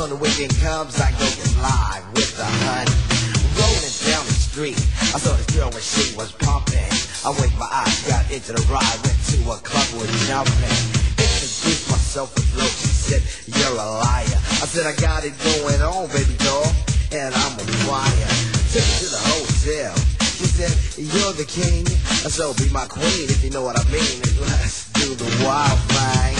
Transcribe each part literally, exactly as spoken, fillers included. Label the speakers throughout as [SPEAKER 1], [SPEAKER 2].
[SPEAKER 1] on the weekend comes, I go get live with the honey. Rolling down the street, I saw this girl when she was pumping. I winked my eyes, got into the ride, went to a club with jumping. Introduced myself with low, she said, you're a liar. I said, I got it going on, baby doll, and I'm a fire. Took her to the hotel. She said, you're the king, so be my queen if you know what I mean. Let's do the wild thing.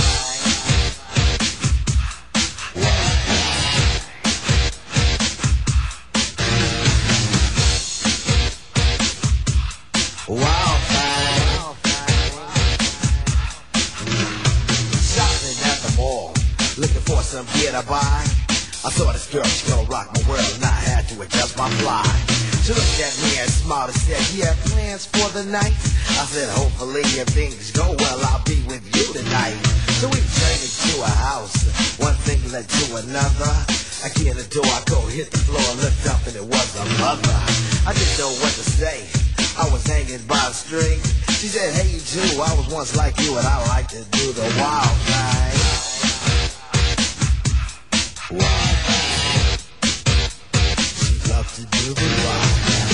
[SPEAKER 1] Wild thing. Shopping at the mall, looking for some gear to buy. I saw this girl, she gonna rock my world, and I had to adjust my fly. She looked at me and smiled and said, you have plans for the night? I said, hopefully if things go well, I'll be with you tonight. So we turned into a house, one thing led to another. I get in the door, I go hit the floor, looked up and it was a mother. I didn't know what to say, I was hanging by a string. She said, hey you too, I was once like you and I like to do the wild thing. Wild thing. She loved to do the wild thing.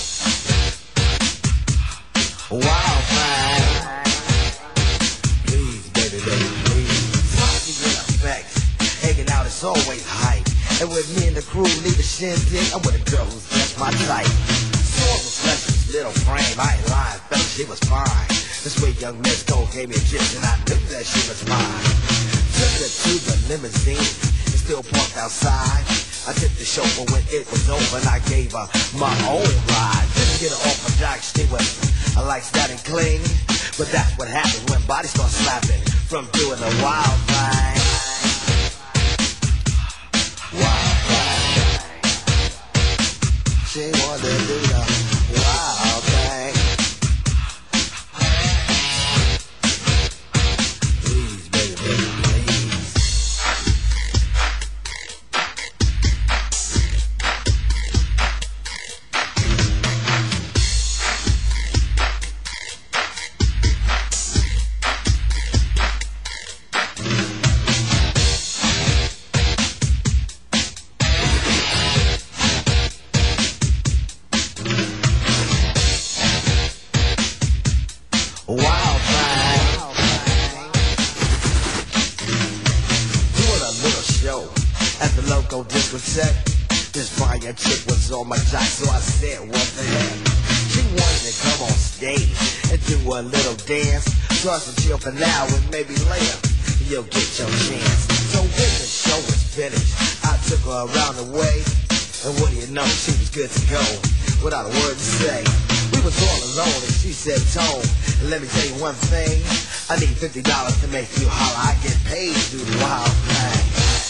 [SPEAKER 1] Wild thing. Please, baby, baby, please. Talking in effect, hanging out is always hype. And with me and the crew leave a shindig, I'm with a girl who's just my type. Saw the fleshless little frame, I ain't lying, fella, she was fine. This sweet young Miss Cole gave me a kiss and I knew that she was mine. Took her to the limousine, and still parked outside. I tipped the chauffeur when it was over and I gave her my own ride. Didn't get her off my jock, she was, I like that and cling. But that's what happens when bodies start slapping from doing the wild thing. Wild thing. She wanted to do the wild thing. Please, baby, baby, please. Wild thing. Doing a little show at the local discotheque. This fine chick was on my jock, so I said, what the heck? She wanted to come on stage and do a little dance. So I said, chill for now and maybe later you'll get your chance. So when the show was finished, I took her around the way. And what do you know, she was good to go without a word to say. We was all alone and she said, Tone, let me tell you one thing. I need fifty dollars to make you holler. I get paid to do the wild thing.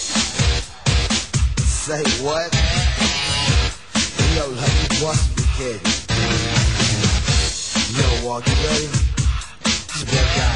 [SPEAKER 1] Say what? Yo, like you must be kidding. Yo, walk, you ready? This is what I got.